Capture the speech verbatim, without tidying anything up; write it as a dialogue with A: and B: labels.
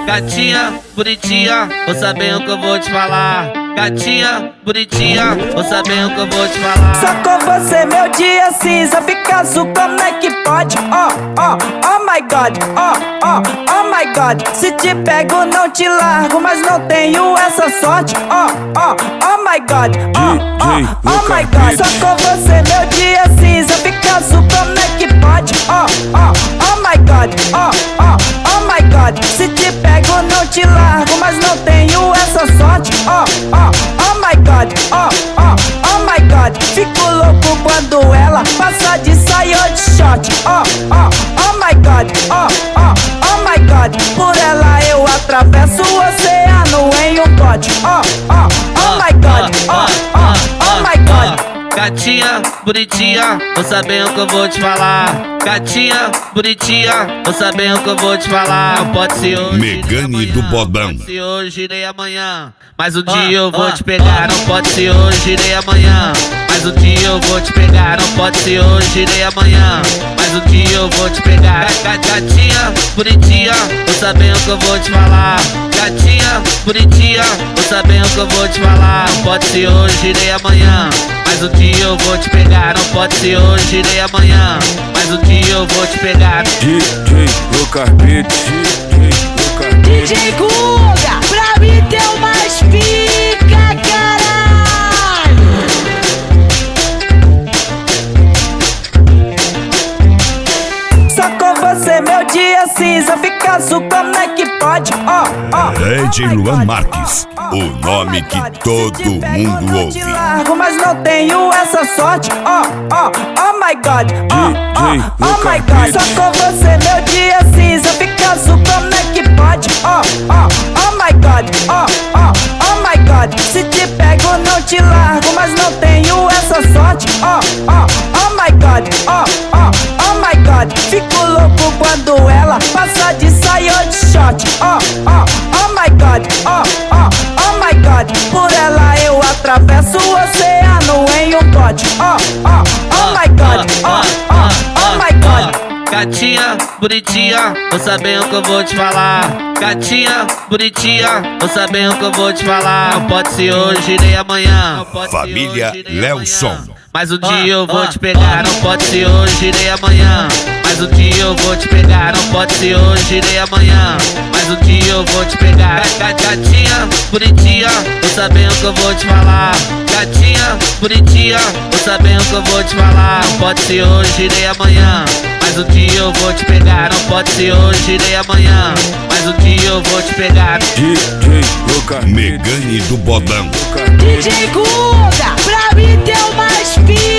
A: Gatinha, bonitinha, vou saber o que eu vou te falar. Gatinha, bonitinha, vou saber o que eu vou te falar.
B: Só com você meu dia cinza fica azul, como é que pode? Oh, oh, oh my god, oh, oh, oh my god. Se te pego não te largo, mas não tenho essa sorte. Oh, oh, oh my god, oh, oh, oh my god. Só com você meu dia cinza fica azul, como é que pode? Oh, oh, oh my god, oh, oh, oh my god. Se te pego não te largo, mas não tenho essa sorte. Oh, oh, oh my god, oh, oh, oh my god. Fico louco quando ela passa de saia ou de short. Oh, oh, oh my god, oh, oh, oh my god. Por ela eu atravesso o oceano em um bote. Oh, oh, oh my god, oh, oh, oh my god.
A: Gatinha, bonitinha, vou saber o que eu vou te falar. Gatinha, bonitinha, vou saber o que eu vou te falar. Não pode ser hoje,
C: Megane do Bodão.
A: Não pode ser hoje nem amanhã, mas um dia eu vou te pegar. Não pode ser hoje nem amanhã, mas um dia eu vou te pegar. Não pode ser hoje nem amanhã, mas um dia eu vou te pegar. Gatinha, bonitinha, vou saber o que eu vou te falar. Gatinha, bonitinha, vou saber o que eu vou te falar. Não pode ser hoje nem amanhã, mas um dia eu vou te pegar. Não pode ser hoje nem amanhã, mas um dia eu vou te pegar.
D: D J Lucas Beat, D J Lucas Beat.
E: D J Guga, pra mim tem mais pica, caralho.
B: Só com você meu dia cinza fica azul, como é que pode? Oh, oh,
C: D J Luan Marques, o nome que todo mundo ouve.
B: Mas não tenho essa sorte. Oh, oh, oh my god, oh, oh, oh my god. Só com você meu dia cinza fica azul, como é que pode? Oh, oh, oh my god, oh, oh, oh my god. Se te pego não te largo, mas não tenho essa sorte. Oh, oh, oh my god, oh, oh, oh my god. Fico louco quando ela passa de saia ou de short. Oh, oh, oh my god, oh, oh, oh my god. Por ela eu atravesso o oceano em um bote. Oh, oh, oh my god, oh, oh, oh my god.
A: Gatinha, bonitinha, vou saber o que eu vou te falar. Gatinha, bonitinha, vou saber o que eu vou te falar. Não pode ser hoje nem amanhã,
C: Família Lelson.
A: mas um dia eu vou te pegar. Não pode ser hoje nem amanhã, mas um dia eu vou te pegar. Não pode ser hoje nem amanhã, mas um dia eu vou te pegar. Gatinha, bonitinha, vou saber o que eu vou te falar. Gatinha, bonitinha, vou saber o que eu vou te falar. Não pode ser hoje nem amanhã, mas um dia eu vou te pegar. Não pode ser hoje nem amanhã, mas um dia eu vou te pegar.
D: D J Lucas
C: Megane do Bodão.
E: D J Guga, pra mim tem mais pica.